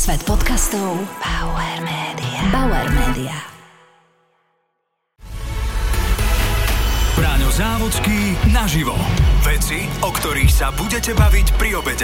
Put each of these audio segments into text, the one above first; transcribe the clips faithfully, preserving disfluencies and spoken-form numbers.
Svet podcastov Bauer Media. Bauer Media. Braňo Závodský naživo. Veci, o ktorých sa budete baviť pri obede.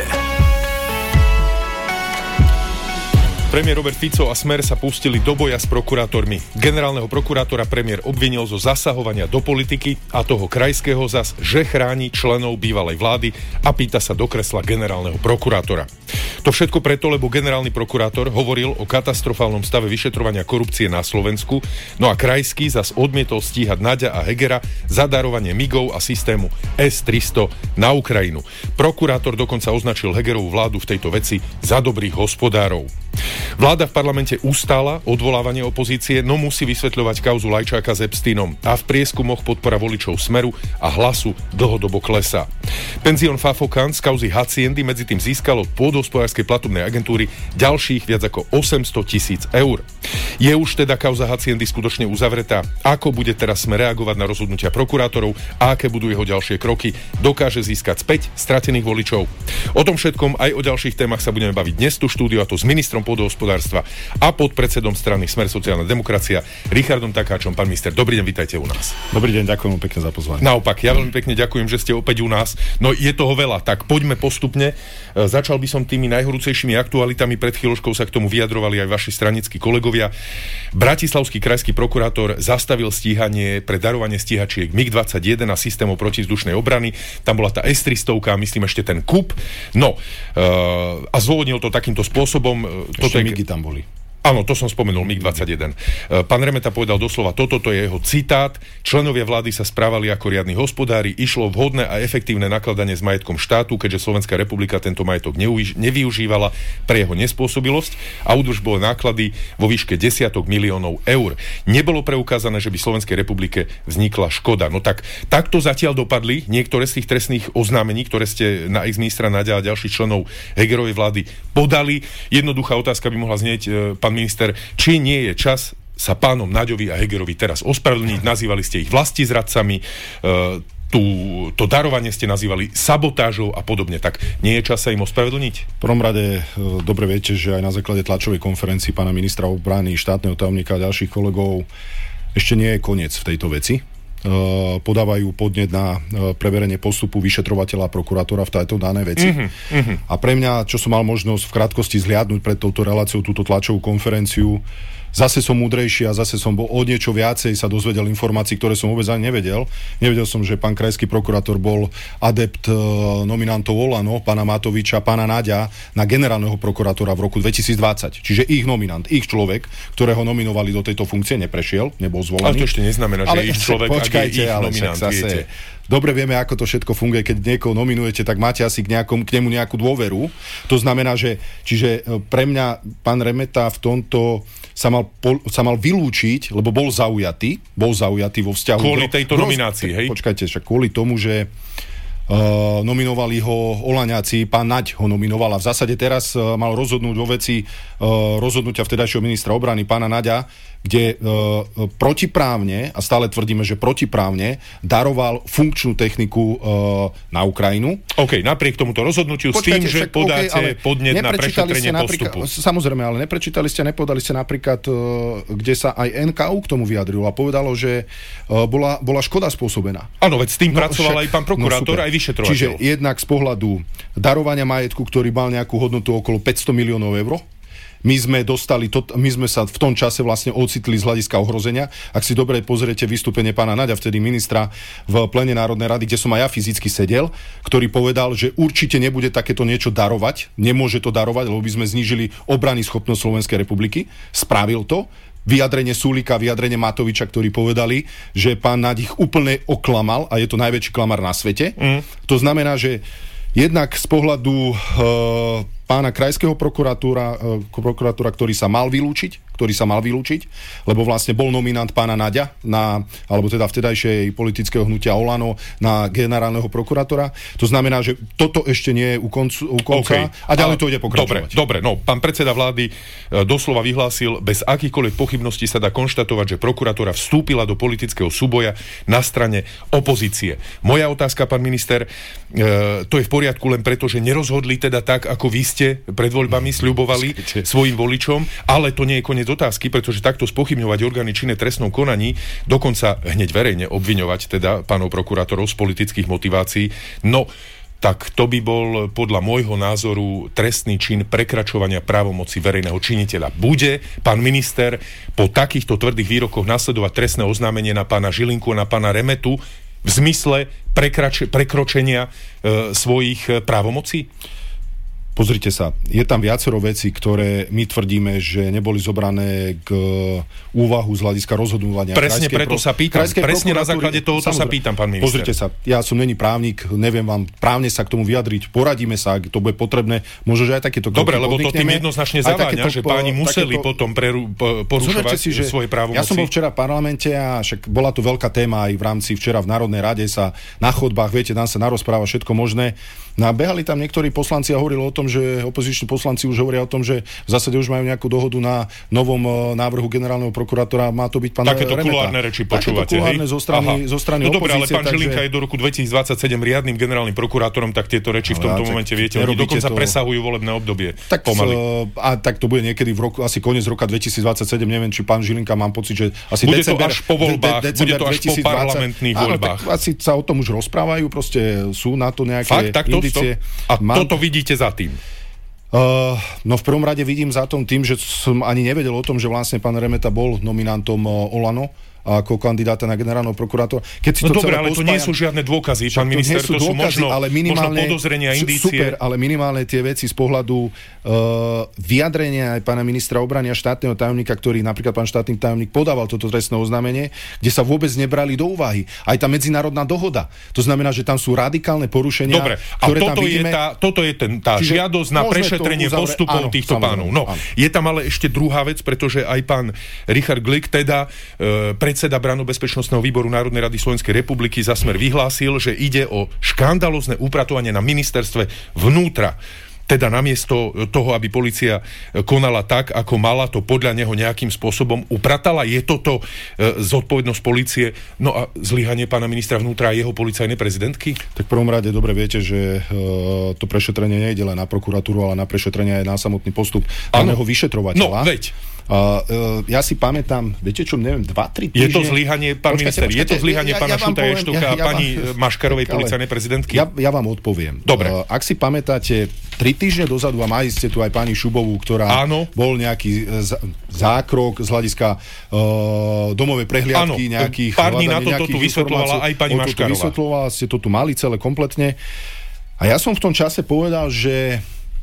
Premiér Robert Fico a Smer sa pustili do boja s prokurátormi. Generálneho prokurátora premiér obvinil zo zasahovania do politiky a toho krajského zas, že chráni členov bývalej vlády a pýta sa do kresla generálneho prokurátora. To všetko preto, lebo generálny prokurátor hovoril o katastrofálnom stave vyšetrovania korupcie na Slovensku, no a krajský zas odmietol stíhať Naďa a Hegera za darovanie migov a systému es tristo na Ukrajinu. Prokurátor dokonca označil Hegerovú vládu v tejto veci za dobrých hospodárov. Vláda v parlamente ustála odvolávanie opozície, no musí vysvetľovať kauzu Lajčáka s Epsteinom a v prieskumoch podpora voličov Smeru a Hlasu dlhodobo klesá. Penzión Fafokan z kauzy Haciendy medzi tým získalo od pôdohospodárskej platobnej agentúry ďalších viac ako osemsto tisíc eur. Je už teda kauza Haciendy skutočne uzavretá? Ako bude teraz Smer reagovať na rozhodnutia prokurátorov a aké budú jeho ďalšie kroky? Dokáže získať späť stratených voličov? O tom všetkom aj o ďalších témach sa budeme baviť dnes tu štúdiu, a to s ministrom pôdohospodárstva a podpredsedom strany Smer sociálna demokracia Richardom Takáčom. Pán minister, dobrý deň, vítajte u nás. Dobrý deň, ďakujem pekne za pozvanie. Naopak, ja veľmi pekne ďakujem, že ste opäť u nás. No je toho veľa, tak poďme postupne. Začal by som tými najhorúcejšími aktualitami. Pred chvíľočkou sa k tomu vyjadrovali aj vaši stranickí kolegovia. Bratislavský krajský prokurátor zastavil stíhanie pre darovanie stíhačiek mig dvadsaťjeden a systémov protizdušnej obrany. Tam bola tá es tristo, myslím ešte ten kup. No, uh, a zdôvodnil to takýmto spôsobom. Ešte migy tam boli. Áno, to som spomenul, mig dvadsaťjeden. Pán Remeta povedal doslova toto, to je jeho citát. Členovia vlády sa správali ako riadni hospodári, išlo vhodné a efektívne nakladanie s majetkom štátu, keďže Slovenská republika tento majetok neuž- nevyužívala pre jeho nespôsobilosť a údržbové náklady vo výške desiatok miliónov eur. Nebolo preukázané, že by Slovenskej republike vznikla škoda. No tak, takto zatiaľ dopadli niektoré z tých trestných oznámení, ktoré ste na ex-ministra Naďa a ďalších členov Hegerovej vlády podali. Jednoduchá otázka by mohla znieť, pán minister, či nie je čas sa pánom Naďovi a Hegerovi teraz ospravedlniť. Nazývali ste ich vlastizradcami, e, tú, to darovanie ste nazývali sabotážou a podobne. Tak nie je čas sa im ospravedlniť? V prvom rade e, dobre viete, že aj na základe tlačovej konferencii pána ministra obrany, štátneho tajomníka a ďalších kolegov ešte nie je koniec v tejto veci. Uh, podávajú podnet na uh, preverenie postupu vyšetrovateľa a prokurátora v tejto danej veci. Uh-huh, uh-huh. A pre mňa, čo som mal možnosť v krátkosti zliadnúť pred touto reláciou, túto tlačovú konferenciu, zase som múdrejší a zase som bol o niečo viacej sa dozvedel informácií, ktoré som vôbec ani nevedel. Nevedel som, že pán krajský prokurátor bol adept uh, nominantov Olano, pána Matoviča, pána Naďa na generálneho prokurátora v roku dvetisícdvadsať. Čiže ich nominant, ich človek, ktorého nominovali do tejto funkcie, neprešiel, nebol zvolený. Ale to ešte neznamená, že ale, ich človek, počkajte, ak je ich nominant, zase, viete. Dobre vieme, ako to všetko funguje, keď niekoho nominujete, tak máte asi k, nejakom, k nemu nejakú dôveru. To znamená, že čiže pre mňa pán Remeta v tomto sa mal, po, sa mal vylúčiť, lebo bol zaujatý, bol zaujatý vo vzťahu... Kvôli tejto do, nominácii, hej? Počkajte, však kvôli tomu, že Uh, nominovali ho Olaňáci, pán Naď ho nominoval a v zásade teraz uh, mal rozhodnúť vo veci uh, rozhodnutia vtedajšieho ministra obrany, pána Naďa, kde uh, protiprávne, a stále tvrdíme, že protiprávne, daroval funkčnú techniku uh, na Ukrajinu. OK, napriek tomuto rozhodnutiu Počkajte, s tým, že však, podáte okay, podnet na prešetrenie postupu. Samozrejme, ale neprečítali ste, nepodali ste napríklad, uh, kde sa aj en ká ú k tomu vyjadrilo a povedalo, že uh, bola, bola škoda spôsobená. Áno, veď s tým no, pracoval však, aj pán prokurátor, no, aj vyšetrovateľ. Čiže jednak z pohľadu darovania majetku, ktorý mal nejakú hodnotu okolo päťsto miliónov eur, my sme dostali, to, my sme sa v tom čase vlastne ocitli z hľadiska ohrozenia. Ak si dobre pozriete vystúpenie pána Naďa, vtedy ministra v plene Národnej rady, kde som aj ja fyzicky sedel, ktorý povedal, že určite nebude takéto niečo darovať, nemôže to darovať, lebo by sme znížili obrany schopnosť Slovenskej republiky. Spravil to. Vyjadrenie Sulíka, vyjadrenie Matoviča, ktorí povedali, že pán Naď ich úplne oklamal a je to najväčší klamár na svete. Mm. To znamená, že jednak z pohľadu e, pána krajského prokuratúra, e, prokuratúra, ktorý sa mal vylúčiť, ktorý sa mal vylúčiť, lebo vlastne bol nominant pána Naďa, na, alebo teda vtedajšej politického hnutia Olano na generálneho prokurátora. To znamená, že toto ešte nie je u, koncu, u konca okay. a ďalej a, to ide pokračovať. Dobre, dobre, no pán predseda vlády doslova vyhlásil, bez akýchkoľvek pochybností sa dá konštatovať, že prokuratúra vstúpila do politického súboja na strane opozície. Moja otázka, pán minister, e, to je v poriadku len preto, že nerozhodli teda tak, ako vy ste pred voľbami sľubovali svojim voličom, ale to nie je koniec otázky, pretože takto spochybňovať orgány činné v trestnom konaní, dokonca hneď verejne obviňovať teda pánov prokurátorov z politických motivácií, no tak to by bol podľa môjho názoru trestný čin prekračovania právomoci verejného činiteľa. Bude pán minister po takýchto tvrdých výrokoch nasledovať trestné oznámenie na pána Žilinku a na pána Remetu v zmysle prekrač- prekročenia e, svojich právomocí? Pozrite sa, je tam viacero vecí, ktoré my tvrdíme, že neboli zobrané k úvahu z hľadiska rozhodovania. Presne preto pro... sa pýtam. Presne na základe toho sa pýtam, pán minister. Pozrite sa, ja som není právnik, neviem vám právne sa k tomu vyjadriť, poradíme sa, ak to bude potrebné, možno, že aj takéto kroky dobre, lebo to tým jednoznačne zaváňa, že páni museli takéto... potom preru... porušovať si, svoje právomoci. Ja som bol včera v parlamente a však bola tu veľká téma aj v rámci včera v Národnej rade sa na chodbách, viete, tam sa narozpráva všetko možné. No a behali tam niektorí poslanci a hovorili o tom, že opoziční poslanci už hovoria o tom, že v zásade už majú nejakú dohodu na novom návrhu generálneho prokurátora, má to byť pán Remeta. Takéto kulárne reči počúvate, hej? Zo strany, zo strany no opozície. Dobre, ale pán Žilinka je do roku dvetisícdvadsaťsedem riadnym generálnym prokurátorom, tak tieto reči v tomto ale, momente, viete, oni dokonca to... presahujú volebné obdobie. Tak, pomaly. A tak to bude niekedy v roku, asi koniec roka dvetisícdvadsaťsedem, neviem, či pán Žilinka, mám pocit, že asi bude december, to až po voľbách, de, bude to až po parlamentných voľbách. Asi sa o tom už rozprávajú, proste sú na to nejaké indície. A toto vidíte za tým? Uh, no v prvom rade vidím za tom tým, že som ani nevedel o tom, že vlastne pán Remeta bol nominantom uh, Olano ako kandidáta na generálneho prokurátora. Keď si no to dobre, ale pospájam, to nie sú žiadne dôkazy, pán minister, to sú dôkazy, možno, ale možno podozrenia, indície. Super, ale minimálne tie veci z pohľadu uh, vyjadrenia aj pána ministra obrany a štátneho tajomníka, ktorý napríklad pán štátny tajomník podával toto trestné oznámenie, kde sa vôbec nebrali do úvahy. Aj tá medzinárodná dohoda. To znamená, že tam sú radikálne porušenia, dobre, a ktoré toto tam vidíme. Je tá, toto je ten, tá Čiže žiadosť na prešetrenie postupov áno, týchto pánov. No, áno. Je tam ale ešte druhá vec, pretože aj pán Richard Glick, teda uh, predseda Branno-bezpečnostného výboru Národnej rady Slovenskej republiky za Smer vyhlásil, že ide o škandalózne upratovanie na ministerstve vnútra. Teda namiesto toho, aby polícia konala tak, ako mala, to podľa neho nejakým spôsobom upratala. Je toto e, zodpovednosť polície? No a zlyhanie pána ministra vnútra a jeho policajnej prezidentky? Tak v prvom rade dobre viete, že e, to prešetrenie nejde len na prokuratúru, ale na prešetrenie aj na samotný postup daného vyšetrovateľa. No, veď. Uh, uh, ja si pamätám, viete čo, neviem, dva tri týždne... Je to zlyhanie, pán počkajte, minister, počkajte, je to zlyhanie ja, pána ja Šuta Eštoka ja, a ja pani vám, Maškarovej ale, policajnej prezidentky? Ja, ja vám odpoviem. Dobre. Uh, ak si pamätáte, tri týždne dozadu, a mali ste tu aj pani Šubovú, ktorá áno. bol nejaký z, zákrok z hľadiska uh, domovej prehliadky, áno, nejakých... Pár dní na to tu vysvetľovala aj pani Maškarová. Vysvetľovala, ste to tu mali celé kompletne. A ja som v tom čase povedal, že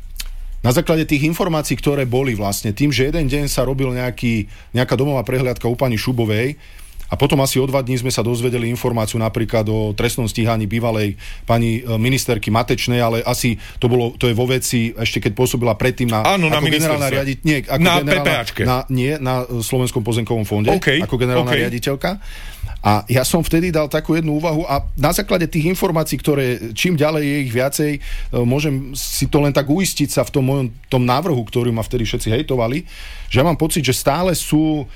na základe tých informácií, ktoré boli vlastne tým, že jeden deň sa robil nejaký, nejaká domová prehliadka u pani Šubovej a potom asi o dva dní sme sa dozvedeli informáciu napríklad o trestnom stíhaní bývalej pani ministerky Matečnej, ale asi to bolo, to je vo veci, ešte keď pôsobila predtým na, áno, na ako generálna riaditeľka. Nie, ako na generálna, pé pé áčke. Na, nie, na Slovenskom pozemkovom fonde, okay, ako generálna okay. riaditeľka. A ja som vtedy dal takú jednu úvahu a na základe tých informácií, ktoré čím ďalej je ich viacej, môžem si to len tak uistiť sa v tom mojom tom návrhu, ktorý ma vtedy všetci hejtovali, že ja mám pocit, že stále sú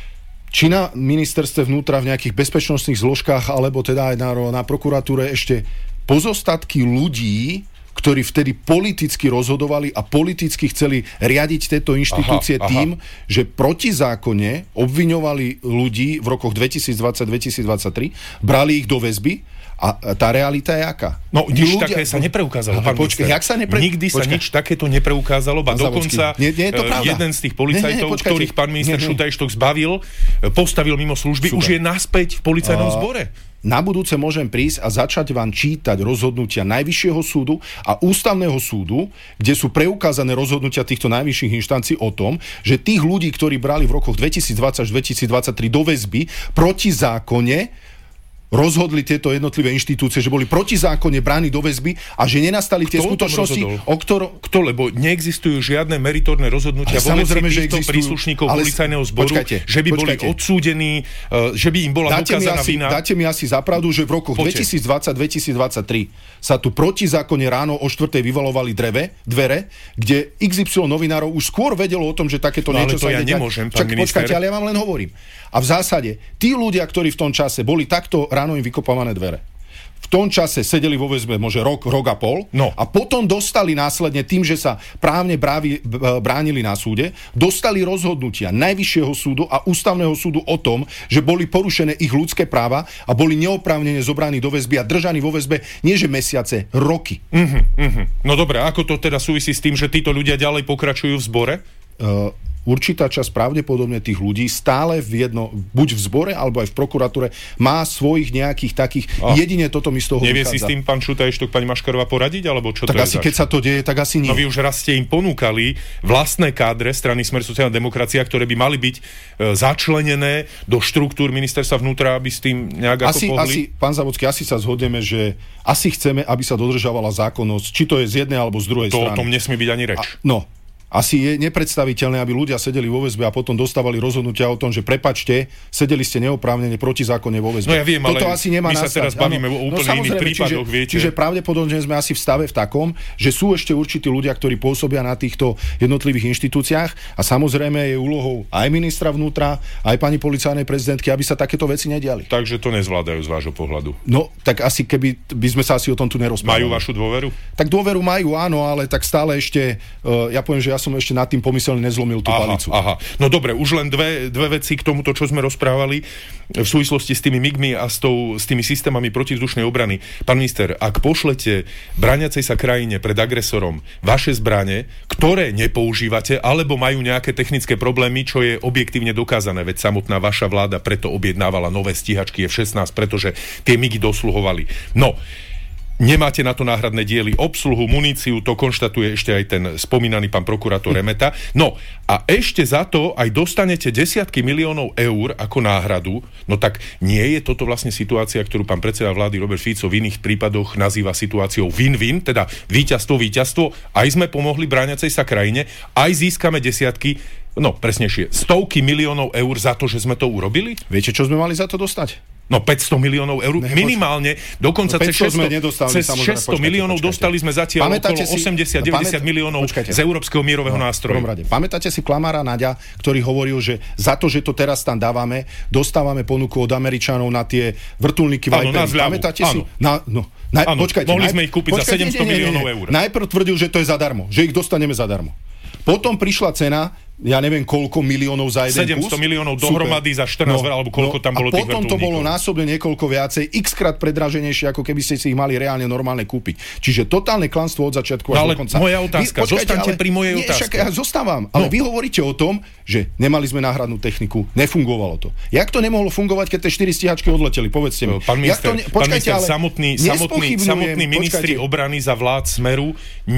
či na ministerstve vnútra v nejakých bezpečnostných zložkách, alebo teda aj na, na prokuratúre ešte pozostatky ľudí, ktorí vtedy politicky rozhodovali a politicky chceli riadiť tieto inštitúcie aha, tým, aha. že protizákonne obviňovali ľudí v rokoch dvetisícdvadsať dvetisícdvadsaťtri, brali ich do väzby a tá realita je aká? No, nič ľudia... také sa nepreukázalo. Ale počkej, jak sa nepre... Nikdy sa počkej. nič takéto nepreukázalo, ba dokonca nie, nie je to jeden z tých policajtov, nie, nie, ktorých pán minister Šuta Eštok zbavil, postavil mimo služby, super. Už je naspäť v policajnom zbore. Na budúce môžem prísť a začať vám čítať rozhodnutia Najvyššieho súdu a Ústavného súdu, kde sú preukázané rozhodnutia týchto najvyšších inštancií o tom, že tých ľudí, ktorí brali v rokoch dvetisícdvadsať až dvetisícdvadsaťtri do väzby protizákonne, rozhodli tieto jednotlivé inštitúcie, že boli protizákonne bráni do väzby a že nenastali tie Kto skutočnosti, o ktorom... Kto, lebo neexistujú žiadne meritorné rozhodnutia vo veci týchto príslušníkov ale... policajného zboru, počkajte, že by počkajte. boli odsúdení, uh, že by im bola dáte dokázaná asi, vina. Dáte mi asi zapravdu, že v rokoch dvetisícdvadsať dvetisícdvadsaťtri sa tu protizákonne ráno o štvrtej vyvalovali dreve, dvere, kde iks ypsilon novinárov už skôr vedelo o tom, že takéto no, niečo sa ja ide. nemôžem, pán minister. Počkajte, ale ja vám len hovorím. A v zásade, tí ľudia, ktorí v tom čase boli takto ráno im vykopávané dvere, v tom čase sedeli vo väzbe možno rok, rok a pol no. a potom dostali následne tým, že sa právne brávi, bránili na súde, dostali rozhodnutia Najvyššieho súdu a Ústavného súdu o tom, že boli porušené ich ľudské práva a boli neoprávnene zobraní do väzby a držaní vo väzbe nie že mesiace, roky. Uh-huh, uh-huh. No dobré, ako to teda súvisí s tým, že títo ľudia ďalej pokračujú v zbore? Uh, určitá časť pravdepodobne tých ľudí stále v jedno, buď v zbore, alebo aj v prokuratúre, má svojich nejakých takých, oh. jedine toto mi z toho Nevie vychádza. si s tým pán Čuta Eštok, pani Maškarová poradiť, alebo čo tak to asi je keď sa to deje, tak asi nie. No vy už raz ste im ponúkali vlastné kádre strany Smer sociálna demokracia, ktoré by mali byť e, začlenené do štruktúr ministerstva vnútra, aby s tým nejak asi, ako pohli? Asi, pán Závodský, asi sa zhodneme, že asi chceme, aby sa dodržavala zákonnosť, či to je z jednej alebo z druhej to, strany. O tom nesmie byť ani reč. A, no, asi je nepredstaviteľné, aby ľudia sedeli vo väzbe a potom dostávali rozhodnutia o tom, že prepačte, sedeli ste neoprávnene protizákonne vo väzbe. No ja viem, Toto ale asi nemá my sa nastať. teraz bavíme ano, o úplne no, iných prípadoch, čiže, viete. Čiže pravdepodobne sme asi v stave v takom, že sú ešte určití ľudia, ktorí pôsobia na týchto jednotlivých inštitúciách a samozrejme je úlohou aj ministra vnútra, aj pani policajnej prezidentky, aby sa takéto veci nediali. Takže to nezvládajú z vášho pohľadu. No, tak asi keby by sme sa asi o tom tu nerozprávali. Majú vašu dôveru? Tak dôveru majú, áno, ale tak stále ešte, uh, ja poviem, že ja som ešte nad tým pomyslel, nezlomil tú aha, palicu. Aha. No dobre, už len dve, dve veci k tomuto, čo sme rozprávali v súvislosti s tými migmi a s, tou, s tými systémami protivzdušnej obrany. Pán minister, ak pošlete brániacej sa krajine pred agresorom vaše zbrane, ktoré nepoužívate, alebo majú nejaké technické problémy, čo je objektívne dokázané, veď samotná vaša vláda preto objednávala nové stíhačky ef šestnásť, pretože tie migy dosluhovali. No, nemáte na to náhradné diely, obsluhu, muníciu, to konštatuje ešte aj ten spomínaný pán prokurátor Remeta. No a ešte za to aj dostanete desiatky miliónov eur ako náhradu. No tak nie je toto vlastne situácia, ktorú pán predseda vlády Robert Fico v iných prípadoch nazýva situáciou win-win, teda víťazstvo, víťazstvo. Aj sme pomohli brániacej sa krajine, aj získame desiatky, no presnejšie, stovky miliónov eur za to, že sme to urobili? Viete, čo sme mali za to dostať? No päťsto miliónov eur, ne, minimálne, dokonca no, cez šesťsto, cez šesťsto miliónov počkajte. Dostali sme zatiaľ pamätáte okolo osemdesiat deväťdesiat miliónov počkajte. Z Európskeho mierového no, nástroju. Pamätáte si klamára Naďa, ktorý hovoril, že za to, že to teraz tam dávame, dostávame ponuku od Američanov na tie vrtuľníky Viper. Pamätáte si? Na, no, na, áno, počkajte, mohli naj, sme ich kúpiť počkajte, za sedemsto nie, nie, nie, miliónov nie. eur. Najprv tvrdil, že to je zadarmo, že ich dostaneme zadarmo. Potom prišla cena, ja neviem koľko miliónov za jeden sedemsto kus. Miliónov dohromady za štrnásť, no, alebo koľko no, tam bolo tých vrtuľníkov. A potom to bolo násobne niekoľko viacej, x-krát predraženejšie, ako keby ste si ich mali reálne normálne kúpiť. Čiže totálne klamstvo od začiatku až no, ale do konca. Moja otázka, vy, počkajte, zostaňte ale, pri mojej nie, otázke. Však ja zostávam, ale no. Vy hovoríte o tom, že nemali sme náhradnú techniku, nefungovalo to. Jak to nemohlo fungovať, keď tie štyri stíhačky odleteli? Povedzte mi. Pán minister, ne, počkajte, pán minister samotní, samotní, samotní ministri obrany za vlád Smeru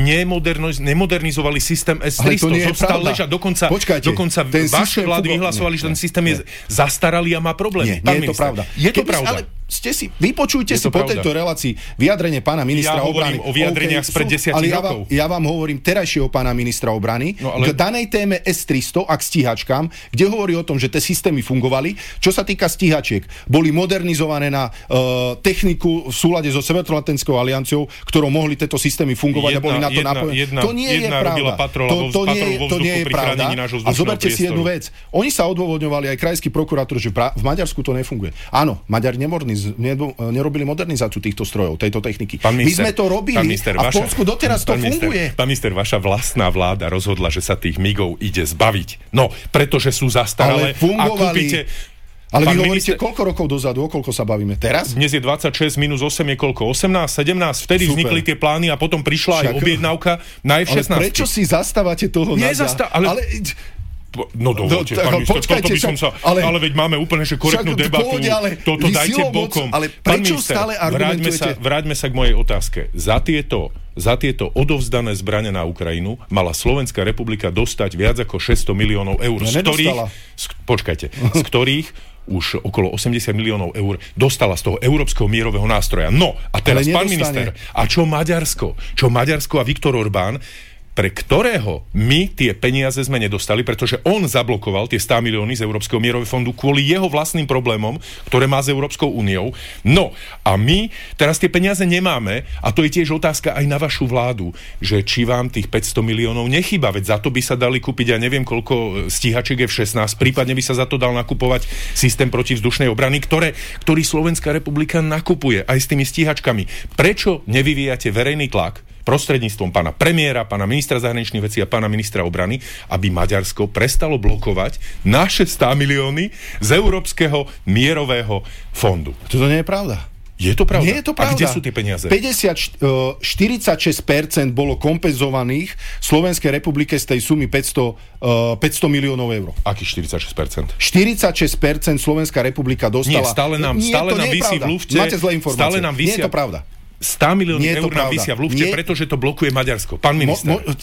nemodernizovali systém es tristo. Zostal ležať dokonca, dokonca vaše vlády vyhlasovali, že ten systém je zastaralý a má problémy. Nie, nie je to pravda. Je to pravda. Ste si, vypočujte si po tejto relácii vyjadrenie pána ministra ja obrany. Ja hovorím o vyjadreniach okay, spred desiatich ja rokov. Vám, ja vám hovorím terajšieho pána ministra obrany no, ale... k danej téme es tristo a k stíhačkám, kde hovorí o tom, že tie systémy fungovali. Čo sa týka stíhačiek, boli modernizované na uh, techniku v súlade so Severoatlantickou alianciou, ktorou mohli tieto systémy fungovať jedna, a boli na to napojené. To nie je pravda. To, to, nie, to nie je pravda. A zoberte si jednu vec. Oni sa odôvodňovali aj krajský prokurátor, že v Maďarsku to nefunguje. Áno, Maďari nemorniz, nerobili modernizáciu týchto strojov, tejto techniky. Pán minister, my sme to robili minister, a v Polsku doteraz to pán funguje. Minister, pán minister, vaša vlastná vláda rozhodla, že sa tých migov ide zbaviť. No, pretože sú zastaralé a kúpite... Ale vy hovoríte, minister... koľko rokov dozadu, o koľko sa bavíme? Teraz? Dnes je dvadsaťšesť minus osem je koľko? osemnásť, sedemnásť? Vtedy Super. Vznikli tie plány a potom prišla Však... aj objednávka na ef šestnásť. Ale prečo si zastávate toho Nezasta- ale... ale... No dovolte, no, pán minister, toto by som sa... Ale, ale veď máme úplne že korektnú debatu. Pohode, ale toto dajte bokom. Ale prečo minister, stále argumentujete? Vráťme sa, vráťme sa k mojej otázke. Za tieto, za tieto odovzdané zbrane na Ukrajinu mala Slovenská republika dostať viac ako šesťsto miliónov eur. No, z ktorých, z, počkajte, z ktorých už okolo osemdesiat miliónov eur dostala z toho európskeho mierového nástroja. No, a teraz pán minister, a čo Maďarsko? Čo Maďarsko a Viktor Orbán, pre ktorého my tie peniaze sme nedostali, pretože on zablokoval tie sto milióny z Európskeho mierového fondu kvôli jeho vlastným problémom, ktoré má s Európskou úniou. No, a my teraz tie peniaze nemáme a to je tiež otázka aj na vašu vládu, že či vám tých päťsto miliónov nechýba, veď za to by sa dali kúpiť, ja neviem koľko stíhačiek ef šestnásť, prípadne by sa za to dal nakupovať systém protivzdušnej obrany, ktoré, ktorý Slovenská republika nakupuje aj s tými stíhačkami. Prečo nevyvíjate verejný tlak prostredníctvom pána premiéra, pána ministra zahraničných vecí a pána ministra obrany, aby Maďarsko prestalo blokovať naše sto milióny z Európskeho mierového fondu? To nie je pravda. Je to pravda? Nie je to pravda. A kde sú tie peniaze? päťdesiat, štyridsaťšesť percent bolo kompenzovaných Slovenskej republike z tej sumy päťsto, päťsto miliónov eur. Aký štyridsaťšesť percent? štyridsaťšesť percent Slovenská republika dostala. Nie, stále nám, Nie, stále nám visí v lufte. Máte zlé informácie. Stále nám vysia, Nie je to pravda. sto milióny eur nám vysia v lufte, Nie... pretože to blokuje Maďarsko. Pán minister. Mo, mo,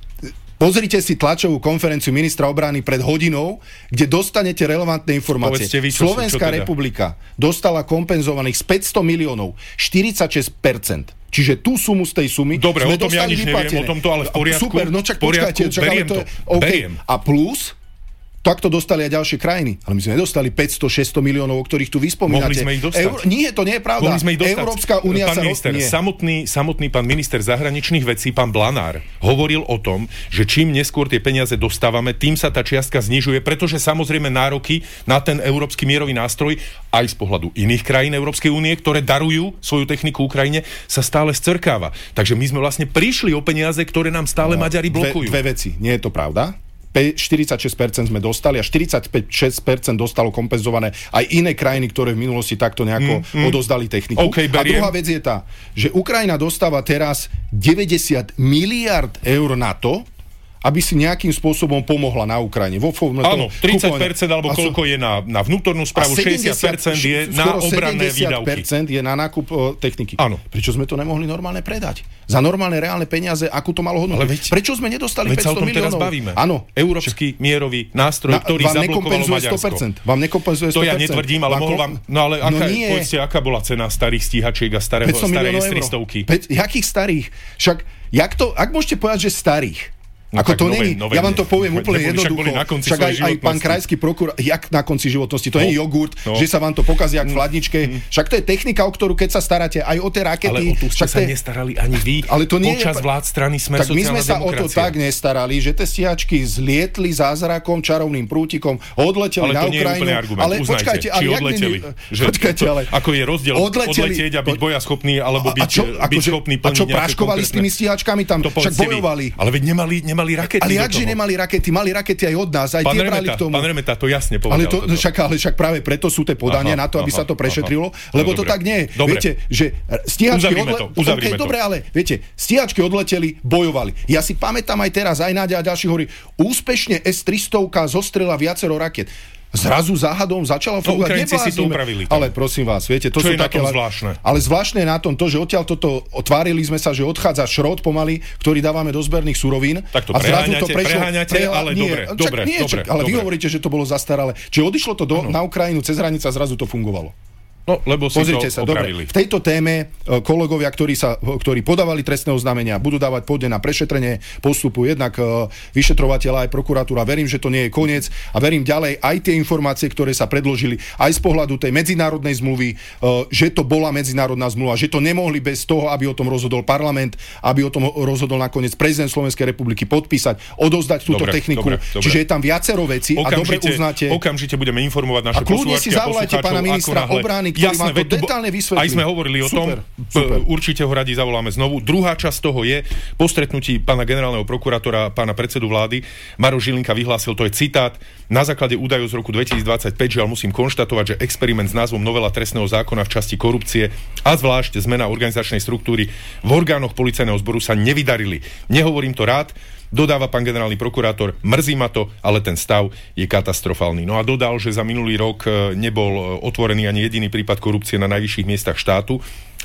Pozrite si tlačovú konferenciu ministra obrany pred hodinou, kde dostanete relevantné informácie. Povedzte vy, čo, Slovenská čo teda? republika dostala kompenzovaných z päťsto miliónov štyridsaťšesť percent. Čiže tú sumu z tej sumy Dobre, sme o tom ja nič neviem, o tom to ale v poriadku. Super, no čak počkajte. Čak, beriem to, to, okay. beriem. A plus... Takto dostali aj ďalšie krajiny. Ale my sme nedostali päťsto šesťsto miliónov, o ktorých tu vyspomínate. Mohli sme ich dostať. Euro... Nie, to nie je pravda. Mohli sme ich dostať. Európska únia sa minister, roz... samotný, samotný pán minister zahraničných vecí, pán Blanár, hovoril o tom, že čím neskôr tie peniaze dostávame, tým sa tá čiastka znižuje, pretože samozrejme nároky na ten európsky mierový nástroj aj z pohľadu iných krajín Európskej únie, ktoré darujú svoju techniku Ukrajine, sa stále scrkáva. Takže my sme vlastne prišli o peniaze, ktoré nám stále no, Maďari blokujú. Dve, dve veci. Nie je to pravda. štyridsaťšesť percent sme dostali a štyridsaťpäť percent dostalo kompenzované aj iné krajiny, ktoré v minulosti takto nejako mm, mm. odozdali techniku. Okay, a druhá vec je tá, že Ukrajina dostáva teraz deväťdesiat miliárd eur na to, aby si nejakým spôsobom pomohla na Ukrajine. Vo forme Áno, tridsať percent alebo sú, koľko je na, na vnútornú správu, šesťdesiat percent je na obranné výdavky. sedemdesiat percent je na nákup uh, techniky. Áno. Prečo sme to nemohli normálne predať? Za normálne reálne peniaze, akú to malo hodnotu? Veď, Prečo sme nedostali päťsto miliónov? Veď sa o tom miliónov? teraz bavíme. Áno. Európsky mierový nástroj, na, ktorý zablokovalo Maďarsko. sto percent. Vám nekompenzuje sto percent. To ja netvrdím, ale vám mohol vám... No ale no aká, nie. povedzte, aká bola cena starých stíhačiek a starého, starej es tristoky? Jakých starých? Však, jak to, ak môžete povedať, že starých? No, ako to není, ja vám to poviem úplne jednoducho. Však aj, aj pán krajský prokurátor, jak na konci životnosti, to no, nie je jogurt, no. že sa vám to pokazí jak v chladničke. Mm. Však to je technika, o ktorú keď sa staráte aj o tie rakety. Ale o tú ste sa je... nestarali ani vy ale to nie počas je... vlád strany Smer tak my sme sa demokracia. o to tak nestarali, že tie stíhačky zlietli zázrakom, čarovným prútikom, odleteli na Ukrajinu. Ale počkajte, ale jak odleteli? Počkajte, ale ako je rozdiel odletieť a byť bojaschopný alebo byť schopný plniť nejaké konkrétne. A čo praškovali s tými stíhačkami tam? Však bojovali. Ale veď nemali rakety. Že nemali rakety, mali rakety aj od nás, aj pán tie Remeta, brali k tomu. Pán Remeta to jasne povedal. Ale, to, však, ale však práve preto sú tie podania aha, na to, aby aha, sa to prešetrilo, aha. lebo no, to dobre. tak nie je. Dobre. Viete, že stíhačky odleteli... Okay, to. Dobre, ale viete, stíhačky odleteli, bojovali. Ja si pamätám aj teraz, aj Náďa a ďalší hovorí, úspešne es tristo zostrela viacero raket. Zrazu záhadom začala fungovať. No, Ukrajinci si to upravili. Tam. Ale prosím vás, viete, to čo sú je také... na tom zvláštne? Ale zvláštne je na tom to, že odtiaľ toto otvárili sme sa, že odchádza šrot pomaly, ktorý dávame do zberných surovín. Tak to a zrazu to prešlo, preháňate, prehla... ale nie, dobre, čak, dobre, nie, dobre, čak, ale dobre. vy hovoríte, že to bolo zastaralé. Čiže odišlo to do, na Ukrajinu cez hranicu a zrazu to fungovalo. No, lebo si Pozrite to sa, opravili. Dobre, v tejto téme kolegovia, ktorí, sa, ktorí podávali trestné oznámenia, budú dávať pôde na prešetrenie postupu jednak vyšetrovateľa aj prokuratúra. Verím, že to nie je koniec a verím ďalej aj tie informácie, ktoré sa predložili aj z pohľadu tej medzinárodnej zmluvy, že to bola medzinárodná zmluva, že to nemohli bez toho, aby o tom rozhodol parlament, aby o tom rozhodol nakoniec prezident Slovenskej republiky podpísať, odozdať túto dobre, techniku. Dobre, dobre. Čiže je tam viacero vecí a dobre uznáte. Okamžite budeme informovať naše poslucháčky a poslucháčov. Ministra obrany, ktorý vám to detálne vysvetlí. Aj sme hovorili o super, tom, super. Určite ho radi zavoláme znovu. Druhá časť toho je po stretnutí pána generálneho prokurátora, pána predsedu vlády. Maroš Žilinka vyhlásil, to je citát, na základe údajov z roku dvetisícdvadsaťpäť, žiaľ musím konštatovať, že experiment s názvom novela trestného zákona v časti korupcie a zvlášť zmena organizačnej štruktúry v orgánoch policajného zboru sa nevydarili. Nehovorím to rád, dodáva pán generálny prokurátor, mrzí ma to, ale ten stav je katastrofálny. No a dodal, že za minulý rok nebol otvorený ani jediný prípad korupcie na najvyšších miestach štátu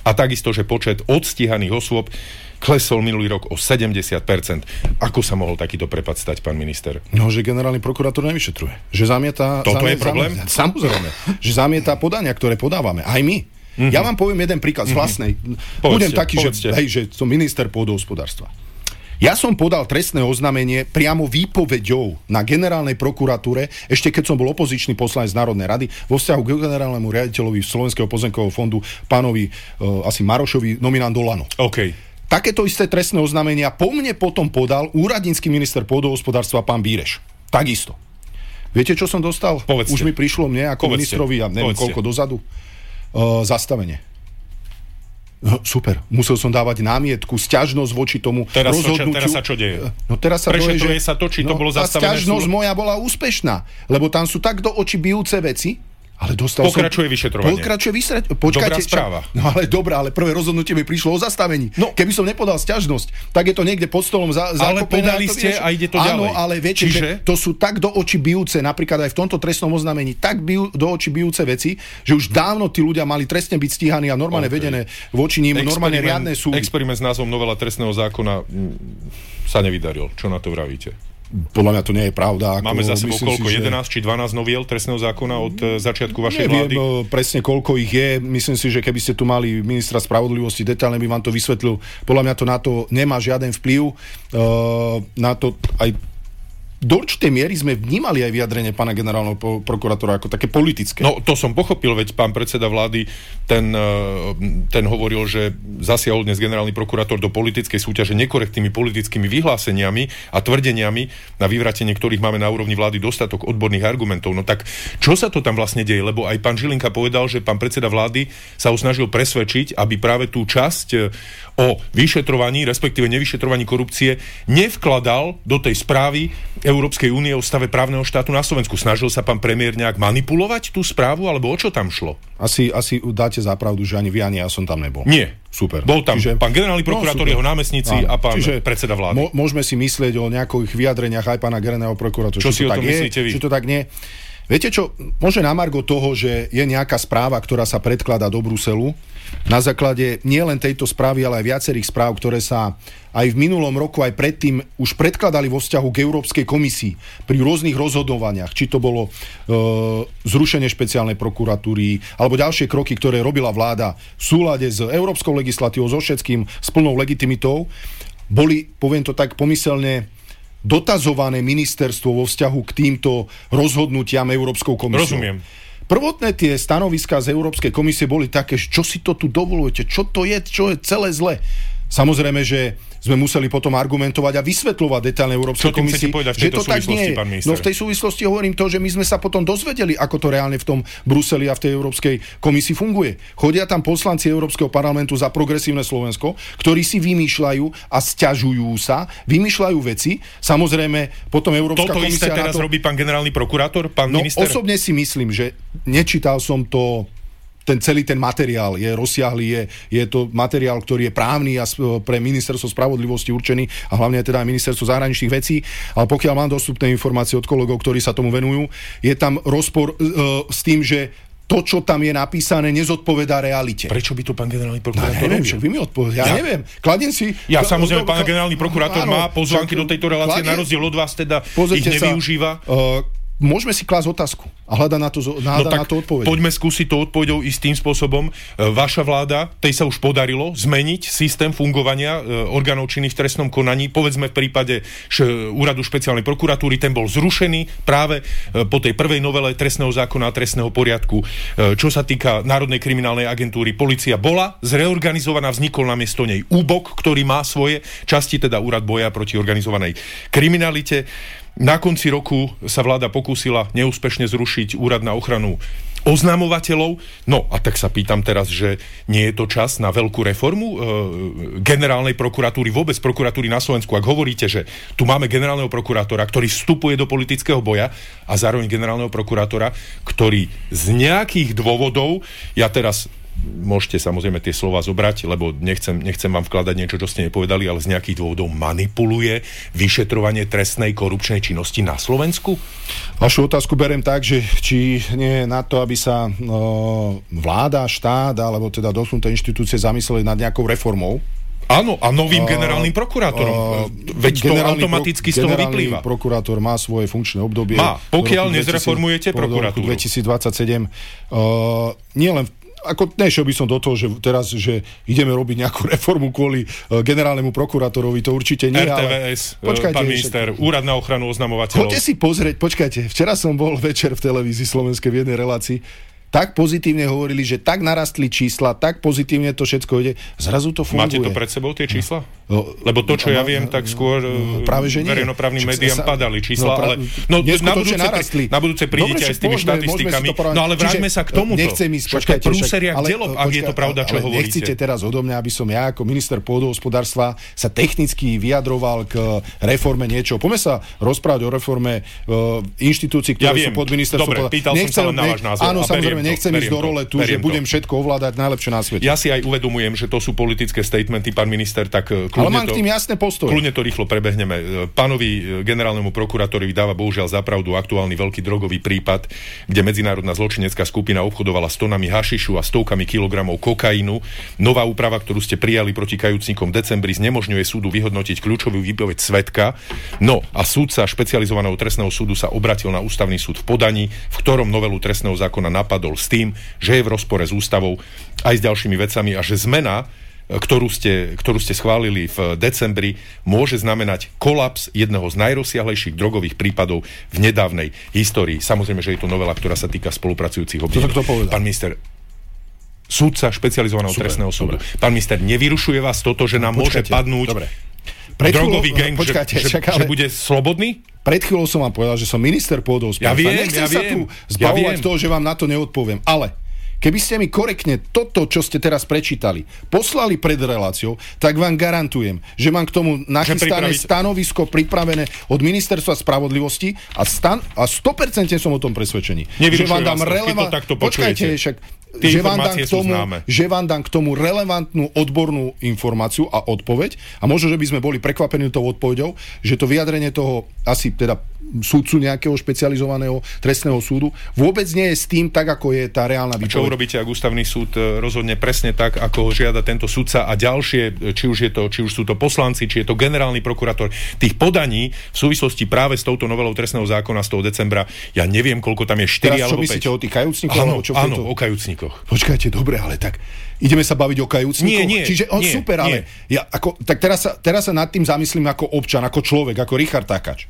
a takisto, že počet odstíhaných osôb klesol minulý rok o sedemdesiat percent. Ako sa mohol takýto prepad stať, pán minister? No, že generálny prokurátor nevyšetruje. Že zamieta... Toto zamieta, je problém? Zamieta, samozrejme. Že zamieta podania, ktoré podávame. Aj my. Mm-hmm. Ja vám poviem jeden príklad z vlastnej. Mm-hmm. Budem taký, povedzte. že, hej, že som minister pôdohospodárstva. Ja som podal trestné oznámenie priamo výpoveďou na generálnej prokuratúre, ešte keď som bol opozičný poslanec Národnej rady, vo vzťahu k generálnemu riaditeľovi Slovenského pozemkového fondu, pánovi uh, asi Marošovi, nominant Olano. OK. Takéto isté trestné oznámenia po mne potom podal úradnícky minister pôdohospodárstva pán Bíreš. Takisto. Viete, čo som dostal? Povedzte. Už mi prišlo mne ako Povedzte. ministrovi, ja neviem Povedzte. koľko dozadu, uh, zastavenie. No, super. Musel som dávať námietku, sťažnosť voči tomu teraz rozhodnutiu. To, teraz sa čo deje? No teraz sa Prečo doje, to že... je sa to, či to no, bolo tá zastavené? sťažnosť Sú... moja bola úspešná, lebo tam sú tak do očí bijúce veci, ale dostal Pokračuje som... vyšetrovanie. Pokračuje vyšetrovanie. Počkajte. Dobrá správa. Ča... No ale dobrá, ale prvé rozhodnutie mi prišlo o zastavení. No. Keby som nepodal sťažnosť, tak je to niekde pod stolom za, ale zakopené. podali ste a ide to ďalej. Áno, ale viete, Čiže... že to sú tak do očí bijúce, napríklad aj v tomto trestnom oznámení, tak bijú, do očí bijúce veci, že už dávno tí ľudia mali trestne byť stíhaní a normálne okay. vedené voči ním, normálne riadne súdy. Experiment s názvom novela trestného zákona sa nevydaril. Čo na to vravíte? Podľa mňa to nie je pravda. Ako, Máme za sebou koľko? Si, že... jedenásť či dvanásť noviel trestného zákona od uh, začiatku vašej Neviem, vlády? Neviem presne koľko ich je. Myslím si, že keby ste tu mali ministra spravodlivosti, detailne by vám to vysvetlil. Podľa mňa to na to nemá žiaden vplyv. Uh, na to aj do určitej miery sme vnímali aj vyjadrenie pána generálneho prokurátora ako také politické. No, to som pochopil, veď pán predseda vlády, ten, ten hovoril, že zasiahol dnes generálny prokurátor do politickej súťaže nekorektnými politickými vyhláseniami a tvrdeniami, na vyvrátenie ktorých máme na úrovni vlády dostatok odborných argumentov. No tak, čo sa to tam vlastne deje? Lebo aj pán Žilinka povedal, že pán predseda vlády sa ho snažil presvedčiť, aby práve tú časť o vyšetrovaní, respektíve nevyšetrovaní korupcie nevkladal do tej správy Európskej únie o stave právneho štátu na Slovensku. Snažil sa pán premiér nejak manipulovať tú správu, alebo o čo tam šlo? Asi, asi dáte za pravdu, že ani vy, ani ja som tam nebol. Nie. Super. Bol tam Čiže... pán generálny prokurátor, no, jeho námestníci a pán Čiže predseda vlády. Mo- môžeme si myslieť o nejakých vyjadreniach aj pána generálneho prokurátora. Čo si o tom myslíte vy? Či to tak nie? Viete čo, môže na margo toho, že je nejaká správa, ktorá sa predkladá do Bruselu, na základe nielen tejto správy, ale aj viacerých správ, ktoré sa aj v minulom roku, aj predtým už predkladali vo vzťahu k Európskej komisii pri rôznych rozhodovaniach, či to bolo e, zrušenie špeciálnej prokuratúry, alebo ďalšie kroky, ktoré robila vláda v súlade s európskou legislatívou, so všetkým, s plnou legitimitou, boli, poviem to tak pomyselne, dotazované ministerstvo vo vzťahu k týmto rozhodnutiam Európskou komisiou. Rozumiem. Prvotné tie stanoviská z Európskej komisie boli také, čo si to tu dovolujete, čo to je, čo je celé zle. Samozrejme, že sme museli potom argumentovať a vysvetľovať detailne Európskej komisii, že to tak nie je. No v tej súvislosti hovorím to, že my sme sa potom dozvedeli, ako to reálne v tom Bruseli a v tej Európskej komisii funguje. Chodia tam poslanci Európskeho parlamentu za progresívne Slovensko, ktorí si vymýšľajú a sťažujú sa, vymýšľajú veci. Samozrejme, potom Európska Toto komisia... Toto isté teraz to... robí pán generálny prokurátor, pán no, minister? Osobne si myslím, že nečítal som to... Ten celý ten materiál je rozsiahlý, je, je to materiál, ktorý je právny a pre ministerstvo spravodlivosti určený a hlavne teda aj ministerstvo zahraničných vecí, ale pokiaľ mám dostupné informácie od kolegov, ktorí sa tomu venujú, je tam rozpor uh, s tým, že to, čo tam je napísané, nezodpovedá realite. Prečo by to pán generálny prokurátor no, neviem, robil? Však vy mi odpovedal. Ja, ja neviem. Kladiem si... Ja samozrejme, pán generálny prokurátor áno, má pozvánky do tejto relácie, na rozdiel od vás teda ich nevyužíva. Sa, uh, môžeme si klásť otázku a hľadať na to, hľada no na to odpoveď. Poďme skúsiť to odpoveďou istým spôsobom. Vaša vláda, tej sa už podarilo zmeniť systém fungovania orgánov činných v trestnom konaní. Povedzme v prípade úradu špeciálnej prokuratúry, ten bol zrušený práve po tej prvej novele trestného zákona a trestného poriadku. Čo sa týka Národnej kriminálnej agentúry, polícia bola zreorganizovaná, vznikol namiesto nej úbok, ktorý má svoje časti, teda úrad boja proti organizovanej kriminalite. Na konci roku sa vláda pokúsila neúspešne zrušiť úrad na ochranu oznamovateľov. No a tak sa pýtam teraz, že nie je to čas na veľkú reformu e, generálnej prokuratúry, vôbec prokuratúry na Slovensku. Ak hovoríte, že tu máme generálneho prokurátora, ktorý vstupuje do politického boja a zároveň generálneho prokurátora, ktorý z nejakých dôvodov, ja teraz môžete samozrejme tie slova zobrať, lebo nechcem, nechcem vám vkladať niečo, čo ste nepovedali, ale z nejakých dôvodov manipuluje vyšetrovanie trestnej korupčnej činnosti na Slovensku? Vašu otázku beriem tak, že či nie je na to, aby sa no, vláda, štát, alebo teda dotknuté inštitúcie zamysleli nad nejakou reformou. Áno, a novým generálnym prokurátorom. Uh, Veď to automaticky pro, z toho vyplýva. Generálny prokurátor má svoje funkčné obdobie. Má, pokiaľ nezreformujete prokuratúru. V dvetisícdvadsaťsedem uh, nie len ako nešiel by som do toho, že teraz, že ideme robiť nejakú reformu kvôli uh, generálnemu prokurátorovi, to určite nie. er té vé es, ale, počkajte, pán minister, však, Úrad na ochranu oznamovateľov. Choďte si pozrieť, počkajte, včera som bol večer v televízii slovenskej v jednej relácii, tak pozitívne hovorili, že tak narastli čísla, tak pozitívne to všetko ide. Zrazu to funguje. Máte to pred sebou, tie čísla? No, lebo to, čo no, ja viem, tak skôr no, práve, že verejnoprávnym médiám sa, padali čísla, no, pra, ale no, na, budúce, narastli. na budúce prídete aj s tými môžeme, štatistikami. Môžeme no ale vráťme sa k tomuto. Nechcem ísť, počkajte. Prúseria k delom, ak je to pravda, čo ale hovoríte. Nechcete teraz odo mňa, aby som ja ako minister pôdohospodárstva sa technicky vyjadroval k reforme niečo. Poďme sa rozprávať o reforme inštitúcií, ktoré sú pod ministerstvom. Dobre, pýtal som sa len na váš názor. Áno, samozrejme, nechcem ísť do role tu, že budem všetko ovládať najlepšie na svete. Ja si aj uvedomujem, že to sú politické statementy, pán minister, tak kľudne ale mám to, k tým jasné postoje. Kľudne to rýchlo prebehneme. Pánovi generálnemu prokurátorovi dáva bohužiaľ zapravdu aktuálny veľký drogový prípad, kde medzinárodná zločinecká skupina obchodovala s tonami hašišu a stovkami kilogramov kokainu. Nová úprava, ktorú ste prijali proti kajúcnikom v decembri, znemožňuje súdu vyhodnotiť kľúčovú výpoveď svedka. No a súdca špecializovaného trestného súdu sa obratil na ústavný súd v Podani, v ktorom novelu trestného zákona napadol s tým, že je v rozpore s ústavou aj s ďalšími vecami a že zmena, ktorú ste, ktorú ste schválili v decembri, môže znamenať kolaps jedného z najrozsiahlejších drogových prípadov v nedávnej histórii. Samozrejme, že je to novela, ktorá sa týka spolupracujúcich obvinení. Pán minister, súdca špecializovaného Super, trestného súdu. Dobre. Pán minister, nevyrušuje vás toto, že nám Počkajte, môže padnúť dobre. drogový gang, počkajte, že, však, že, že bude slobodný? Pred chvíľou som vám povedal, že som minister pôdohospodárstva. Ja viem, Nechcem ja sa viem, tu zbavovať ja toho, že vám na to neodpoviem. Ale keby ste mi korektne toto, čo ste teraz prečítali, poslali pred reláciou, tak vám garantujem, že mám k tomu nachystané stanovisko pripravené od Ministerstva spravodlivosti a, stan- a sto percent som o tom presvedčený. Že vám dám relevant... Počkajte, však že vám, dám k tomu, že vám dám k tomu relevantnú odbornú informáciu a odpoveď a možno, že by sme boli prekvapení tou odpoveďou, že to vyjadrenie toho asi teda súdcu nejakého špecializovaného trestného súdu vôbec nie je s tým tak, ako je tá reálna výpoveď. Čo urobíte, ak ústavný súd rozhodne presne tak, ako ho žiada tento sudca a ďalšie, či už, je to, či už sú to poslanci, či je to generálny prokurátor, tých podaní v súvislosti práve s touto novelou trestného zákona z toho decembra, ja neviem, koľko tam je, štyri alebo päť. Teraz čo myslíte o tých kajúcnikoch? Áno, čo áno o kajúcnikoch. Počkajte, dobre, ale tak ideme sa baviť o kajúcnikoch? Nie, nie. Čiže, on nie, super, ale ja, ako, tak teraz sa, teraz sa nad tým zamyslím ako občan, ako človek, ako Richard Takáč.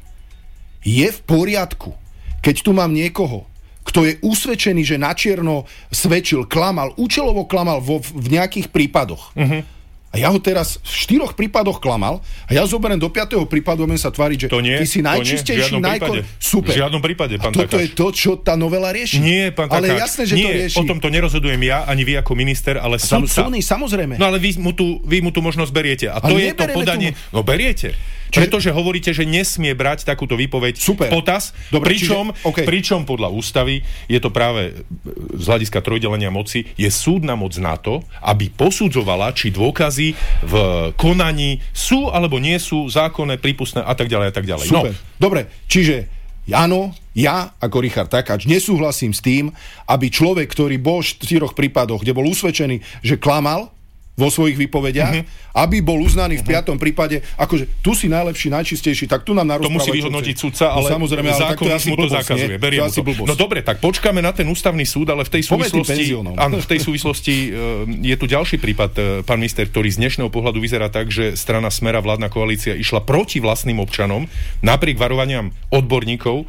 Je v poriadku, keď tu mám niekoho, kto je usvedčený, že načierno svedčil, klamal, účelovo klamal vo, v nejakých prípadoch. Uh-huh. A ja ho teraz v štyroch prípadoch klamal a ja zoberiem do piatého prípadu a budem sa tváriť, že to nie, ty si najčistejší, najkon... Super. V žiadnom prípade, pán a toto Takáč. je to, čo tá novela rieši. Nie, pán Takáč. Ale jasné, že nie, to rieši. O tom to nerozhodujem ja, ani vy ako minister, ale sudca. Súdny, samozrejme. No ale vy mu tú, vy mu tú možnosť beriete. A to ale je to podanie... Tomu. No beriete. Čiže... Pretože hovoríte, že nesmie brať takúto výpoveď v potaz, Dobre, pričom, čiže, okay. pričom podľa ústavy je to práve z hľadiska trojdelenia moci, je súdna moc na to, aby posudzovala, či dôkazy v konaní sú alebo nie sú zákonné, prípustné a tak ďalej a tak ďalej. Super. No. Dobre, čiže áno, ja ako Richard Takáč nesúhlasím s tým, aby človek, ktorý bol v štyroch prípadoch, kde bol usvedčený, že klamal vo svojich výpovediach, uh-huh. aby bol uznaný v piatom uh-huh. prípade, akože tu si najlepší, najčistejší, tak tu nám narozprávať. To musí vyhodnotiť sudca, ale, no, samozrejme, ale zákon to mu to blbosť, zakazuje. Berie to mu to. No dobre, tak počkáme na ten ústavný súd, ale v tej súvislosti, áno, v tej súvislosti uh, je tu ďalší prípad, uh, pán minister, ktorý z dnešného pohľadu vyzerá tak, že strana Smera, vládna koalícia išla proti vlastným občanom, napriek varovaniam odborníkov.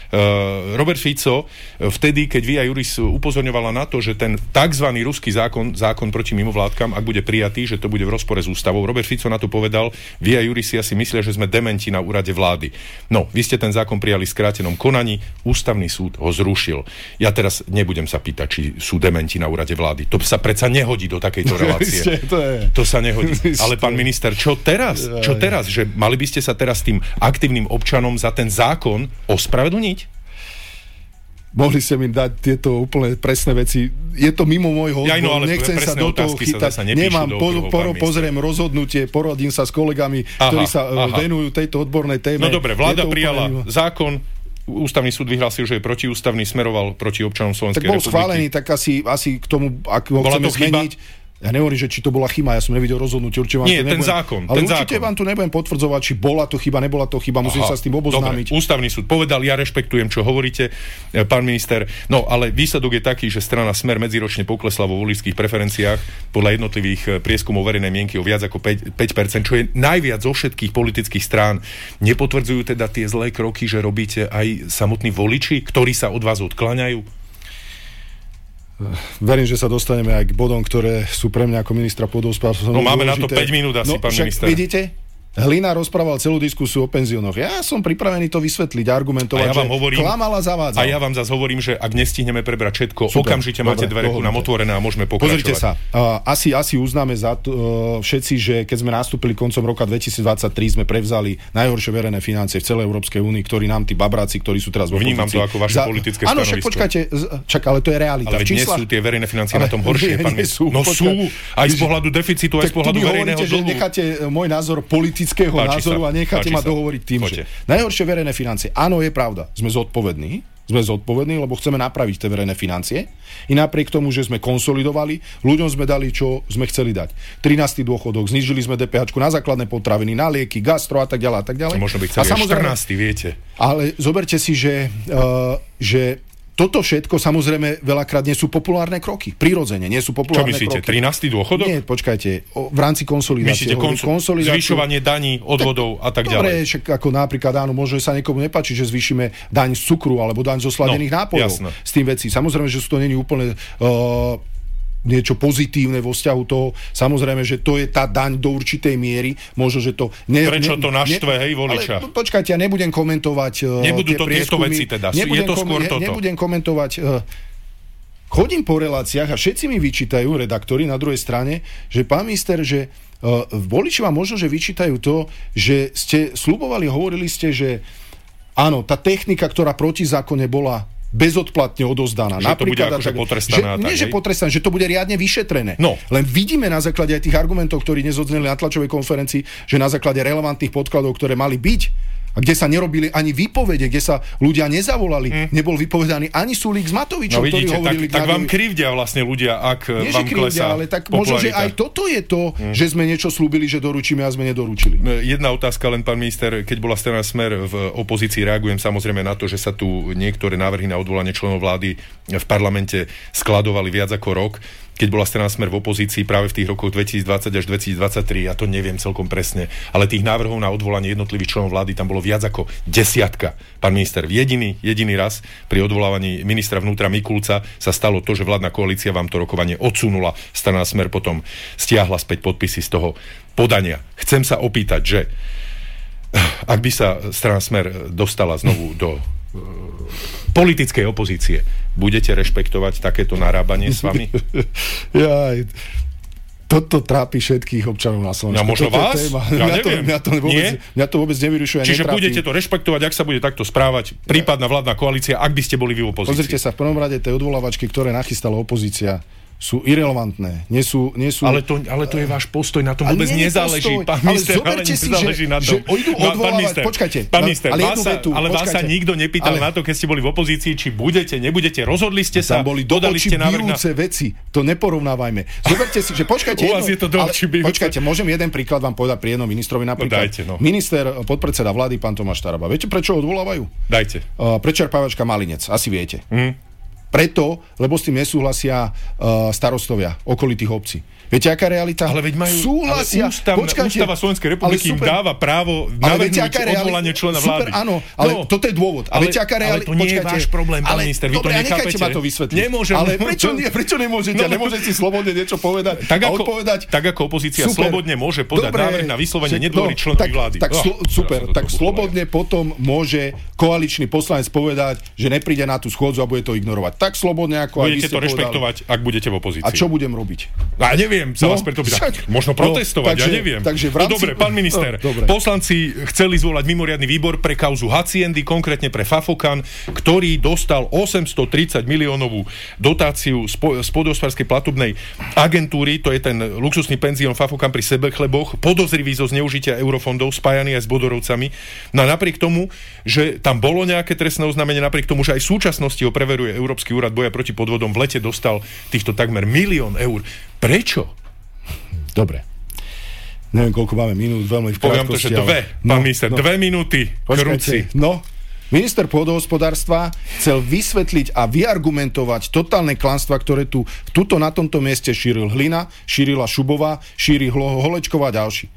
Uh, Robert Fico vtedy, keď Via Juris upozorňovala na to, že ten tzv. Ruský zákon, zákon proti mimovládkam, ak bude prijatý, že to bude v rozpore s ústavou. Robert Fico na to povedal, Via Juris si asi myslia, že sme dementi na úrade vlády. No, vy ste ten zákon prijali v skrátenom konaní, ústavný súd ho zrušil. Ja teraz nebudem sa pýtať, či sú dementi na úrade vlády. To sa predsa nehodí do takejto relácie. to, je... to sa nehodí. Ale pán minister, čo teraz? Čo teraz? Že mali by ste sa teraz tým aktívnym občanom za ten zákon ospravedlniť? mohli ste mi dať tieto úplne presné veci. Je to mimo môjho ja, no, odboru, nechcem sa do toho chytať. Nemám, po, po, pozriem rozhodnutie, poradím sa s kolegami, aha, ktorí sa aha. venujú tejto odbornej téme. No dobre, vláda prijala úplne... zákon, Ústavný súd vyhlásil, že je protiústavný, smeroval proti občanom Slovenskej republiky. Tak bol schválený, tak asi, asi k tomu, ak ho chceme zmeniť... Ja nehovorím, že či to bola chyba, ja som nevidel rozhodnutie, určite vám Nie, to ten nebudem, zákon. Ale ten určite zákon. vám tu nebudem potvrdzovať, či bola to chyba, nebola to chyba, musím Aha, sa s tým oboznámiť. Dobre, Ústavný súd povedal, ja rešpektujem, čo hovoríte, pán minister. No, ale výsledok je taký, že strana Smer medziročne poklesla vo voličských preferenciách podľa jednotlivých prieskumov verejnej mienky o viac ako päť percent, čo je najviac zo všetkých politických strán. Nepotvrdzujú teda tie zlé kroky, že robíte aj samotní voliči, ktorí sa od vás odkláňajú? Verím, že sa dostaneme aj k bodom, ktoré sú pre mňa ako ministra pôdohospodárstva. No máme dôležité. Na to päť minút asi, no, pán minister. Vidíte? Hlina rozprával celú diskusiu o penziónoch. Ja som pripravený to vysvetliť, argumentovať, ja vám že hovorím, klamala, zavádzal. A ja vám zase hovorím, že ak nestihneme prebrať všetko, super, okamžite dobre, máte dvere ku nám otvorené a môžeme pokračovať. Pozrite sa, uh, asi, asi uznáme za to, uh, všetci, že keď sme nastúpili koncom roka dvetisícdvadsaťtri, sme prevzali najhoršie verejné financie v celej Európskej únii, ktorí nám tí babráci, ktorí sú teraz vo opozícii. Vnímam to ako vaše za... politické áno, stanovisko. Áno, však počkajte, čak, ale to je realita. Ale nie sú tie verejné financie na tom horšie, pán minister. No sú, aj z pohľadu deficitu, aj z pohľadu verejného dlhu. Že necháte môj názor politického názoru a necháte ma dohovoriť tým, že najhoršie verejné financie. Áno, je pravda. Sme zodpovední. Sme zodpovední, lebo chceme napraviť tie verejné financie. I napriek tomu, že sme konsolidovali, ľuďom sme dali, čo sme chceli dať. trinásty dôchodok, znížili sme DPHčku na základné potraviny, na lieky, gastro a tak ďalej a tak ďalej. Možno by chceli štrnásty, viete. Ale zoberte si, že, uh, že toto všetko, samozrejme, veľakrát nie sú populárne kroky. Prirodzene, nie sú populárne kroky. Čo myslíte, trinásty dôchodok? Nie, počkajte, o, v rámci konsolidácie. Myslíte konsul- zvyšovanie daní, odvodov a tak ďalej? Dobre, však ako napríklad, áno, možno sa niekomu nepáči, že zvýšime daň z cukru alebo daň zo sladených no, nápojov. Jasné. S tým veci. Samozrejme, že sú to není úplne... Uh, niečo pozitívne vo vzťahu toho. Samozrejme, že to je tá daň do určitej miery. Možno, že to... Ne, Prečo to naštve, ne, hej, voliča? Ale počkajte, ja nebudem komentovať uh, Nebudú tie to tieto veci teda. Je to skôr kom- toto. Nebudem komentovať... Uh, chodím po reláciách a všetci mi vyčítajú, redaktori na druhej strane, že pán minister, že uh, voliči vám možno, že vyčítajú to, že ste slubovali, hovorili ste, že áno, tá technika, ktorá protizákonne bola bezodplatne odozdaná. Že to bude akože potrestané. Nie, že potrestané, že to bude riadne vyšetrené. No. Len vidíme na základe aj tých argumentov, ktorí nezodzneli na tlačovej konferencii, že na základe relevantných podkladov, ktoré mali byť, a kde sa nerobili ani výpovede, kde sa ľudia nezavolali, mm. nebol vypovedaný ani Sulík s Matovičom, no, vidíte, ktorí hovorili... Tak, tak vám krivdia vlastne ľudia, ak Nie, vám krivdia, klesá ale tak možno, že aj toto je to, mm. že sme niečo slúbili, že doručíme a sme nedoručili. Jedna otázka len, pán minister, keď bola strana Smer v opozícii, reagujem samozrejme na to, že sa tu niektoré návrhy na odvolanie členov vlády v parlamente skladovali viac ako rok. Keď bola strana Smer v opozícii práve v tých rokoch dvetisícdvadsať až dvetisícdvadsaťtri, ja to neviem celkom presne, ale tých návrhov na odvolanie jednotlivých členov vlády tam bolo viac ako desiatka. Pán minister, jediný, jediný raz pri odvolávaní ministra vnútra Mikulca sa stalo to, že vládna koalícia vám to rokovanie odsunula. Strana Smer potom stiahla späť podpisy z toho podania. Chcem sa opýtať, že ak by sa strana Smer dostala znovu do politickej opozície, budete rešpektovať takéto narábanie s vami? Jaj, toto trápi všetkých občanov na Slovensku. Ja možno vás? Ja mňa, to, mňa, to vôbec, mňa to vôbec nevyrušuje. Čiže netrápi. Budete to rešpektovať, ak sa bude takto správať prípadná vládna koalícia, ak by ste boli vy v opozícii? Pozrite sa, v prvom rade tie odvolávačky, ktoré nachystala opozícia, sú irelevantné. Nie sú, nie sú... Ale, to, ale to je váš postoj, na tom vôbec nezáleží. Pán minister, ale nezáleží na tom. Že pán minister, počkajte. Pán minister, ale vás, sa, ale vás sa nikto nepýtal ale... na to, keď ste boli v opozícii, či budete, nebudete, rozhodli ste sa, tam boli dodali ste návrh na... veci. To neporovnávajme. Zoberte si, že počkajte... U vás je to do očí bijúce. Počkajte, môžem jeden príklad vám povedať pri jednom ministrovi. Napríklad, no dajte, no. Minister, podpredseda vlády, pán Tomáš Taraba. Viete, prečo odvolávajú? Dajte. Uh, prečerpávačka Malinec, asi viete. Mm. Preto, lebo s tým nesúhlasia uh, starostovia okolitých obcí. Viete, aká realita? Ale veď majú... Súhlasia. Ale ústav, ústava Slovenskej republiky im dáva právo navrhnúť odvolanie člena vlády. Super, áno, ale no, toto je dôvod. Ale, viete, aká realita? Ale to nie je váš problém, pán minister, vy to nechápete. Ma to vysvetliť. Nemôžem. Ale prečo, nie, prečo nemôžete? No, nemôžete si slobodne niečo povedať tak a ako, odpovedať? Tak ako opozícia super, slobodne môže podať dobre, návrh na vyslovenie no, nedôvery členovi vlády. Tak, oh, super, tak slobodne potom môže koaličný poslanec povedať, že nepríde na tú schôdzu a bude to ignorovať. tak slobodne, ako budete aj vy ste to rešpektovať, povedali. ak budete v opozícii. A čo budem robiť? Ja neviem, sa No, vás preto pýtam. však- Možno protestovať, no, takže- ja neviem. takže v No rámci- dobre, pán minister, No, dobre. poslanci chceli zvolať mimoriadny výbor pre kauzu Haciendy, konkrétne pre Fafokan, ktorý dostal osemstotridsať miliónovú dotáciu z poľnohospodárskej platobnej agentúry, to je ten luxusný penzión Fafokan pri Sebechleboch, podozrivý zo zneužitia eurofondov, spájaný aj s Bodorovcami. No a napriek tomu, že tam bolo nejaké trestné oznámenie, napriek tomu, že aj v súčasnosti ho preveruje Európsky úrad boja proti podvodom, v lete dostal týchto takmer milión eur. Prečo? Dobre. Neviem, koľko máme minút, veľmi v Poviem to, že krátkosti, dve, ale- pán minister, dve minúty, krúci. Počkajte, no, minister pôdohospodárstva chcel vysvetliť a vyargumentovať totálne klamstvá, ktoré tu tuto na tomto mieste šíril Hlina, šírila Šubová, šíri Hlo- Holečková a ďalší.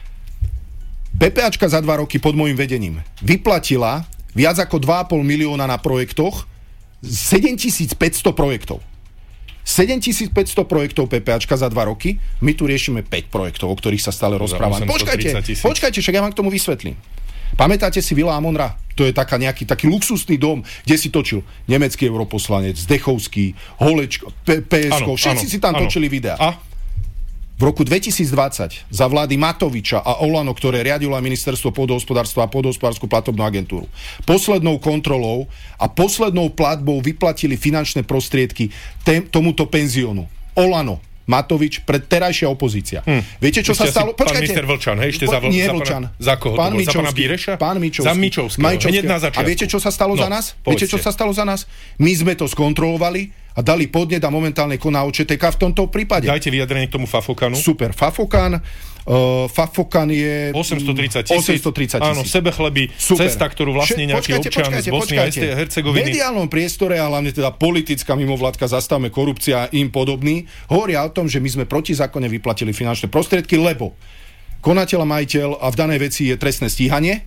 PPAčka za dva roky pod môjim vedením vyplatila viac ako dva a pol milióna na projektoch, sedemtisícpäťsto projektov. sedemtisícpäťsto projektov PPAčka za dva roky, my tu riešime päť projektov, o ktorých sa stále rozprávame. Počkajte, počkajte, však ja vám k tomu vysvetlím. Pamätáte si Villa Amonra? To je taká nejaký taký luxusný dom, kde si točil nemecký europoslanec, Zdechovský, Holečko, P- PSK, všetci áno, si tam áno. točili videá. A? V roku dvetisícdvadsať za vlády Matoviča a Olano, ktoré riadilo aj ministerstvo pôdohospodárstva a pôdohospodárskú platobnú agentúru, poslednou kontrolou a poslednou platbou vyplatili finančné prostriedky tém, tomuto penziónu. Olano, Matovič, pred terajšia opozícia. Hm. Viete, čo Ešte sa stalo? Asi, pán minister Vlčan, hej, ešte za, Po, nie za, Vlčan. Pana, za koho Pán to bol? Za pána Mičovský. Bíreša? Pán Mičovský. Za Mičovského, hneď na začiatku. A viete, čo sa stalo no, za nás? povedzte. Viete, čo sa stalo za nás? My sme to skontrolovali a dali podnet a momentálne koná ó Čé té ká v tomto prípade. Dajte vyjadrenie k tomu Fafokanu. Super, Fafokan. Uh, Fafokan je... osemstotridsať tisíc. osemstotridsať tisíc. Áno, Sebechleby, Super. cesta, ktorú vlastní Vše- nejaký počkajte, občan počkajte, z Bosny a počkajte. Hercegoviny. V mediálnom priestore a hlavne teda politická mimovládka Zastavme korupcia a im podobný hovoria o tom, že my sme protizákonne vyplatili finančné prostriedky, lebo konateľ a majiteľ a v danej veci je trestné stíhanie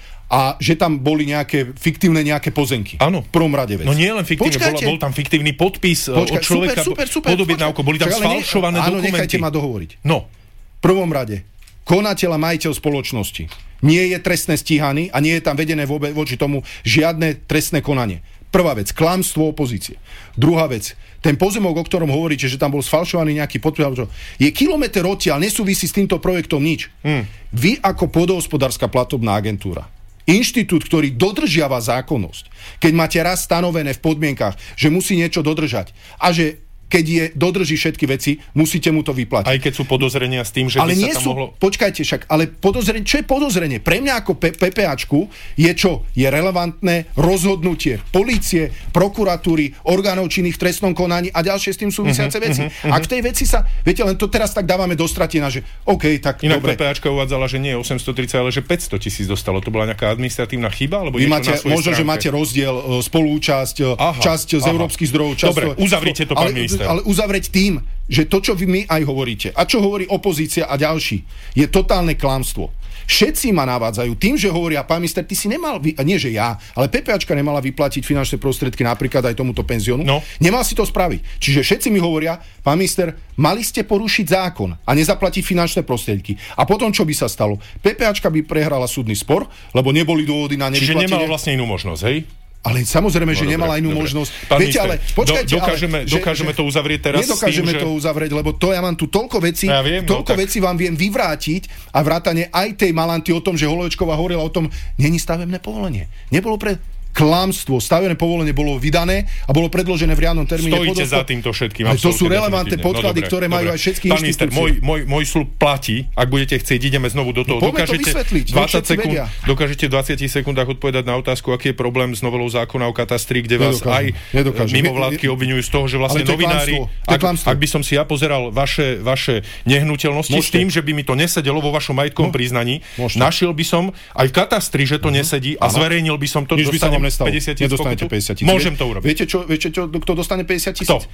a že tam boli nejaké fiktívne nejaké pozemky. Áno. V prvom rade vec. No nie len fiktívne, bol, Počkajte. bol tam fiktívny podpis Počkaj, od človeka, super, super, super, podobjednávkou, boli tam Však ale ne- sfalšované áno, dokumenty. nechajte ma dohovoriť. No, V prvom rade, konateľ a majiteľ spoločnosti nie je trestné stíhaný a nie je tam vedené vobe, voči tomu žiadne trestné konanie. Prvá vec, klamstvo opozície. Druhá vec, ten pozemok, o ktorom hovoríte, že tam bol sfalšovaný nejaký podpis, je kilometr odtiaľ, nesúvisí s týmto projektom nič. Hmm. Vy ako pôdohospodárska platobná agentúra, inštitút, ktorý dodržiava zákonnosť, keď máte raz stanovené v podmienkach, že musí niečo dodržať a že keď je, dodrží všetky veci, musíte mu to vyplatiť. aj keď sú podozrenia s tým, že Ale by nie sa tam sú, mohlo... počkajte však, ale podozrenie, čo je podozrenie? Pre mňa ako P- PPAčku je čo? Je relevantné rozhodnutie polície, prokuratúry, orgánov činných v trestnom konaní a ďalšie s tým súvisiace uh-huh, veci. Uh-huh, Ak v tej veci sa, viete, len to teraz tak dávame do stratina, že OK, tak Inak dobre. PPAčka uvádzala, že nie osemstotridsať, ale že päťsto tisíc dostalo. To bola nejaká administratívna chyba? Alebo Vy niečo máte, na svojej možno, že stránke? máte rozdiel, e, spolúčasť, e, Aha, časť z aha. európskych zdrojov. Časť Dobre, uzavrite to, pán ale, minister. Ale uzavrieť tým, že to, čo vy mi aj hovoríte, a čo hovorí opozícia a ďalší, je totálne klamstvo. Všetci ma navádzajú tým, že hovoria, pán minister, ty si nemal, vy... a nie že ja, ale PPAčka nemala vyplatiť finančné prostriedky napríklad aj tomuto penziónu. No. Nemal si to spraviť. Čiže všetci mi hovoria, pán minister, mali ste porušiť zákon a nezaplatiť finančné prostriedky. A potom, čo by sa stalo? PPAčka by prehrala súdny spor, lebo neboli dôvody na nevyplatenie. Čiže nemala vlastne inú možnosť, hej? Ale samozrejme, že No, nemala dobre, inú dobre. možnosť. Pán Viete, minister, ale počkajte, do, dokážeme, ale, dokážeme že, to uzavrieť teraz nedokážeme s tým, to že... uzavrieť, lebo to ja mám tu toľko vecí, Ja viem, no, toľko tak- vecí vám viem vyvrátiť a vrátane aj tej Malanty o tom, že Holovečková hovorila o tom, není stavebné povolenie. Nebolo pre klamstvo. Stavebné povolenie bolo vydané a bolo predložené v riadnom termíne. Stojíte Podospo- za týmto všetkým. Ale to sú absolútne relevantné definitívne. podklady, No, dobre, ktoré majú dobre. aj všetky Pán minister, inštitúcie. môj, môj, môj sľub platí. Ak budete chcieť, ideme znovu do toho. No, poďme to dokážete, vysvetliť, nech dvadsať všetci sekúnd, vedia. dokážete v dvadsiatich sekundách odpovedať na otázku, aký je problém s novelou zákona o katastri, kde vás Nedokážem, aj nedokážem. mimovládky obviňujú z toho, že vlastne Ale to je novinári... klamstvo, to je Ak, klamstvo. ak by som si ja pozeral vaše, vaše nehnuteľnosti s Môžete. tým, že by mi to nesedelo vo vašom majetkovom No, priznaní, môžete. našiel by som aj v katastri, že to nesedí a zverejnil by som to, Nič by sa dostanem vám nestalo. päťdesiat tisíc Nedostanete pokutu? päťdesiat tisíc. Môžem to urobiť. Viete, čo, viete čo, kto dostane päťdesiat tisíc? Kto?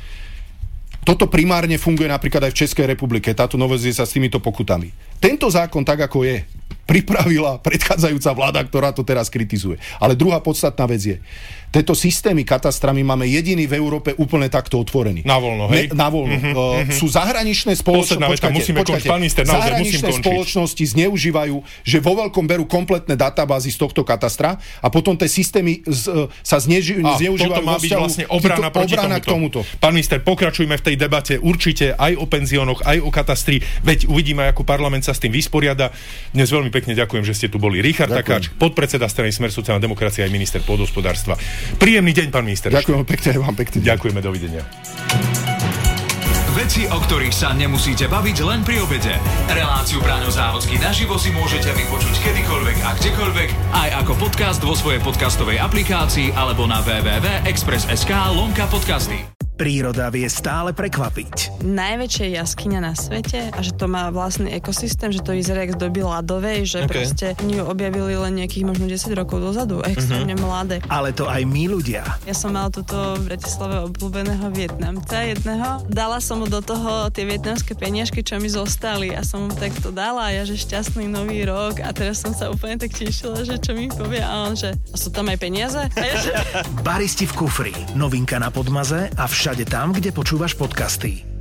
Toto primárne funguje napríklad aj v Českej republike, táto novelizácia s týmito pokutami. Tento zákon, tak ako je, pripravila predchádzajúca vláda, ktorá to teraz kritizuje. Ale druhá podstatná vec je, tieto systémy katastrami máme jediný v Európe úplne takto otvorený. Na voľno, hej? Ne, na voľno. Mm-hmm, uh, mm-hmm. Sú zahraničné spoločnosti... Počkajte, musíme končiť, pán minister, naozaj zahraničné musím spoločnosti zneužívajú, že vo veľkom berú kompletné databázy z tohto katastra a potom tie systémy z, uh, sa zneži, a zneužívajú... toto má byť vlastne obrana proti obrana tomuto. K tomuto. Pán minister, pokračujme v tej debate určite aj o penziónoch, aj o katastri, veď uvidíme, ako parlament sa s tým vysporiada. Dnes veľmi pekne ďakujem, že ste tu boli. Richard Takáč, podpredseda strany Smer sociálna demokracia aj minister pôdohospodárstva. Príjemný deň, pán minister. Ďakujem pekne, vám pekne. Ďakujeme, dovidenia. Veci, o ktorých sa nemusíte baviť len pri obede. Reláciu Braňo Závodský naživo si môžete vypočuť kedykoľvek a kdekoľvek, aj ako podcast vo svojej podcastovej aplikácii alebo na w w w bodka express bodka es ká lomka podcasty. Príroda vie stále prekvapiť. Najväčšia jaskyňa na svete a že to má vlastný ekosystém, že to vyzerá jak z doby ľadovej, že okay. proste oni ju objavili len nejakých možno desať rokov dozadu, extrémne uh-huh. mladé. Ale to aj my ľudia. Ja som mal túto v Bratislave obľúbeného Vietnamca jedného. Dala som mu do toho tie vietnamské peniažky, čo mi zostali a som mu takto dala a ja, že šťastný nový rok a teraz som sa úplne tak tešila, že čo mi povie a on, že a sú tam aj peniaze? A ja, že... Baristi v kufri. Novinka na Podmaze a všade tam, kde počúvaš podcasty.